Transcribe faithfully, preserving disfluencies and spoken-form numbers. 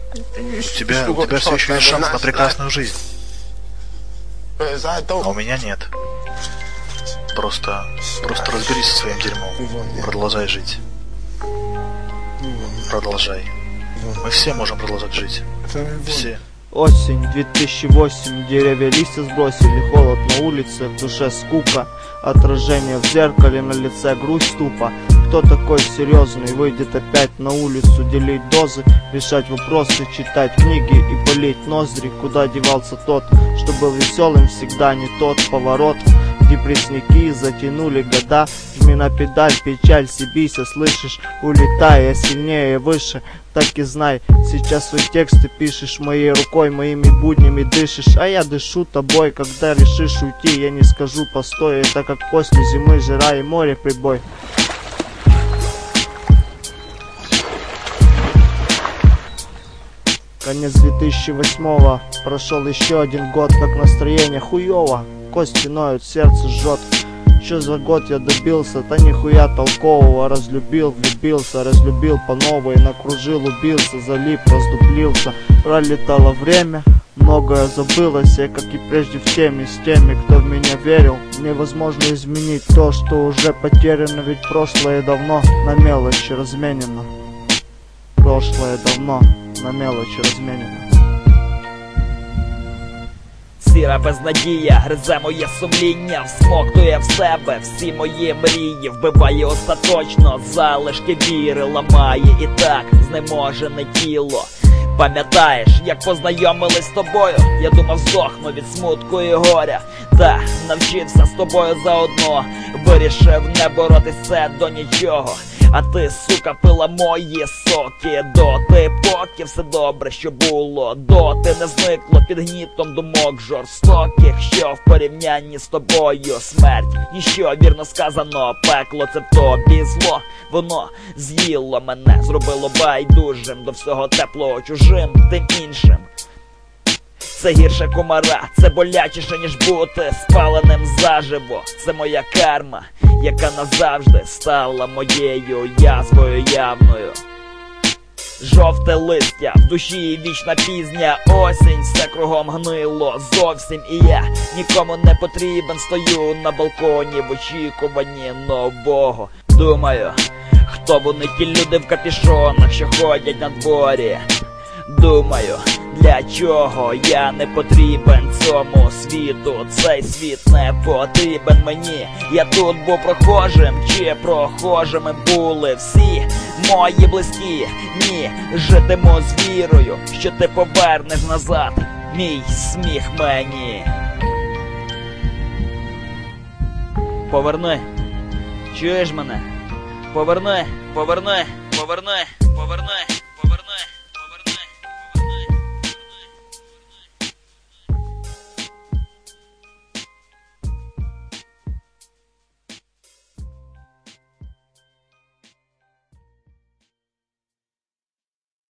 У тебя, у тебя все еще есть шанс на прекрасную жизнь. А у меня нет. Просто, просто разберись со своим дерьмом. Продолжай жить. Продолжай. Мы все можем продолжать жить. Все. Осень две тысячи восемь, деревья листья сбросили, холод на улице, в душе скука, отражение в зеркале, на лице грусть тупо. Кто такой серьезный выйдет опять на улицу, делить дозы, решать вопросы, читать книги и полить ноздри? Куда девался тот, что был веселым всегда, не тот поворот? Депрессники затянули года, жми на педаль, печаль, себися, слышишь, улетай, я сильнее, выше, так и знай, сейчас свои тексты пишешь моей рукой, моими буднями дышишь, а я дышу тобой, когда решишь уйти, я не скажу постой, это как после зимы жара и море прибой. Конец две тысячи восьмого, прошел еще один год, как настроение хуёво, кости ноют, сердце жжет. Что за год я добился, да нихуя толкового. Разлюбил, влюбился, разлюбил по новой, накружил, убился, залип, раздуплился. Пролетало время, многое забылось, я как и прежде в теме с теми, кто в меня верил. Невозможно изменить то, что уже потеряно, ведь прошлое давно на мелочи разменено. Прошлое давно на мелочі розмінено. Сіра безнадія, гризе моє сумління, всмоктує в себе всі мої мрії, вбиває остаточно, залишки віри ламає і так знеможене тіло. Пам'ятаєш, як познайомились з тобою? Я думав, здохну від смутку і горя. Та навчився з тобою заодно, вирішив не боротися до нічого. А ти, сука, пила мої соки доти, поки все добре, що було, доти не зникло під гнітом думок жорстоких, що в порівнянні з тобою смерть. Ніщо, вірно сказано, пекло це в тобі зло. Воно з'їло мене, зробило байдужим до всього теплого, чужим тим іншим. Це гірше комара, це болячіше, ніж бути спаленим заживо. Це моя карма, яка назавжди стала моєю язвою явною. Жовте листя, в душі вічна пізня осінь, все кругом гнило зовсім, і я нікому не потрібен, стою на балконі в очікуванні нового. Думаю, хто вони ті люди в капішонах, що ходять на дворі? Думаю, для чого я не потрібен цьому світу, цей світ не потрібен мені. Я тут був прохожим, чи прохожими були всі мої близькі? Ні, житиму з вірою, що ти повернеш назад мій сміх мені. Поверни, чуєш мене? Поверни, поверни, поверни, поверни.